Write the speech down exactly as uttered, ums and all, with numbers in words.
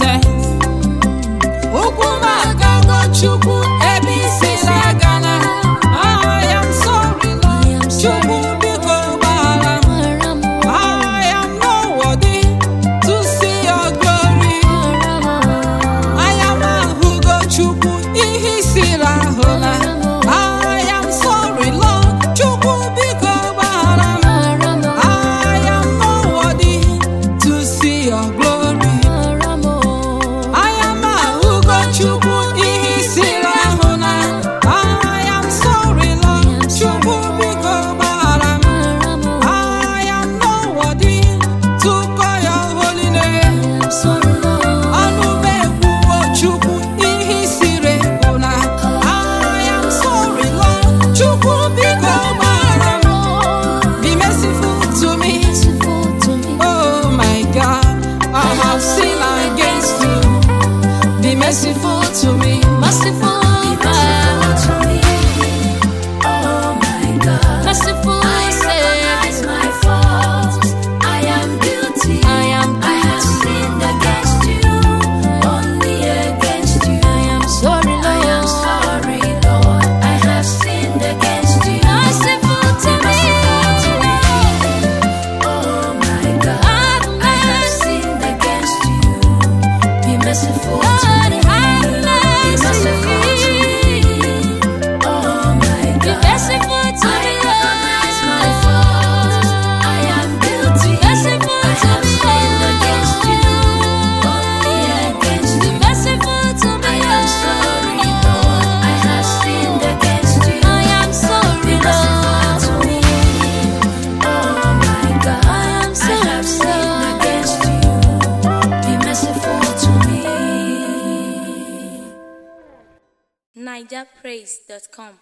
presence. Ukumaka go chukwu ebi silagana. I am sorry Lord, chukwu biko bara. I am not worthy to see your glory. I am a who go chukwu ihi silahona. I am sorry Lord, chukwu biko bara. I am not worthy to see your glory. I am a who go chukwu ihi silahona. I am sorry Lord, chukwu biko bara. I am not worthy to call your holy name. Anubekwu chukwu ihi silahona. I am sorry Lord, chukwu biko bara. Be merciful to me. Oh my God, I have sinned against you. Be merciful to me. Merciful God, oh my God, merciful Savior. It's my fault. I am guilty. I am I have sinned against you, only against you. I am sorry, Lord. I am sorry, Lord. I have sinned against you. Merciful to me. Oh my God, I have sinned against you. Be merciful to me. Be merciful to me. Oh my God. Be merciful to me. I recognize my fault. I am guilty. Merciful to me. I have sinned against you, only against you. Be merciful to me. I am sorry, Lord. I have sinned against you. I am sorry, Lord. To me. Oh my God. I am sorry. I have sinned against you. Be merciful to me. niger praise dot com